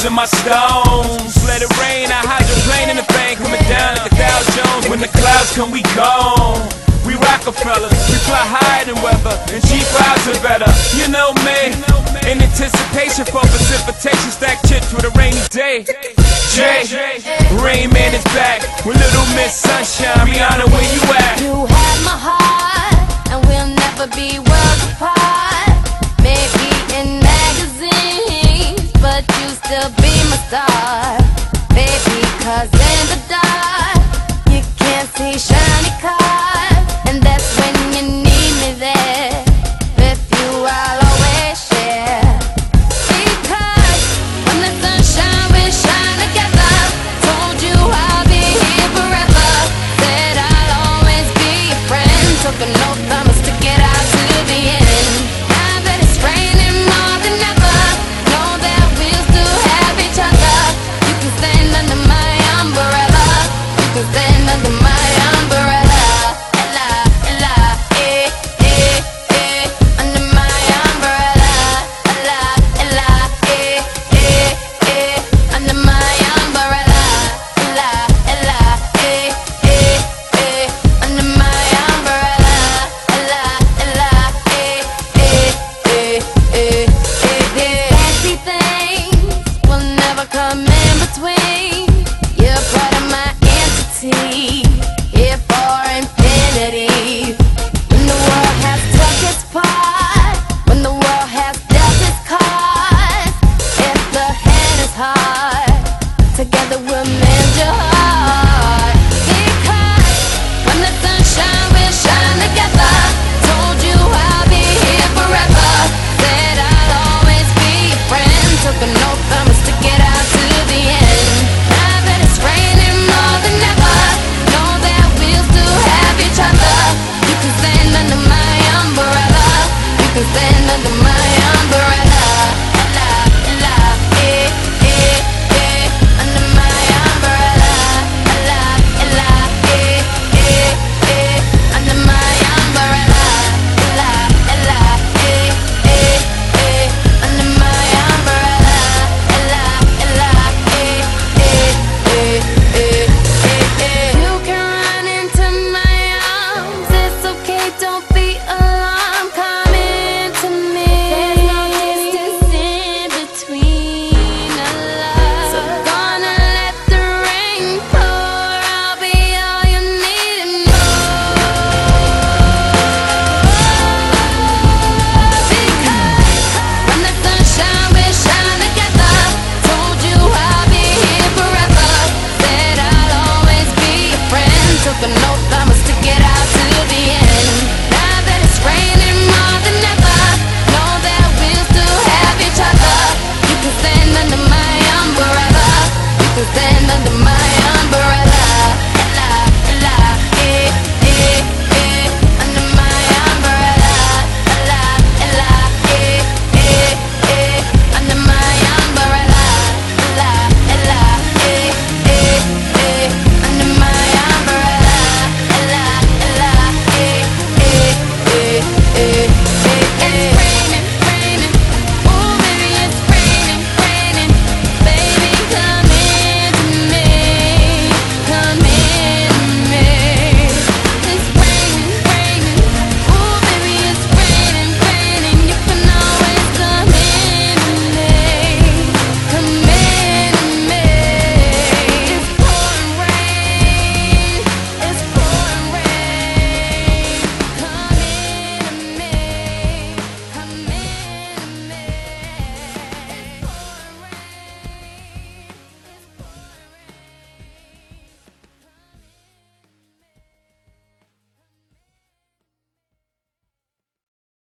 rocks and my stones. Let it rain, I hydroplane in the bank, coming down like a Dow Jones. When the clouds come, we gone. We Rockefellers, we fly higher than weather, and cheap rides are better. You know me, in anticipation for precipitation, stack chips with a rainy day. Jay, Rain Man is back with Little Miss Sunshine. Rihanna, where you at? You had my heart, and we'll never be worlds apart. Maybe in magazines, but you still be my star. Baby, 'cause in the dark, you can't see shiny cars.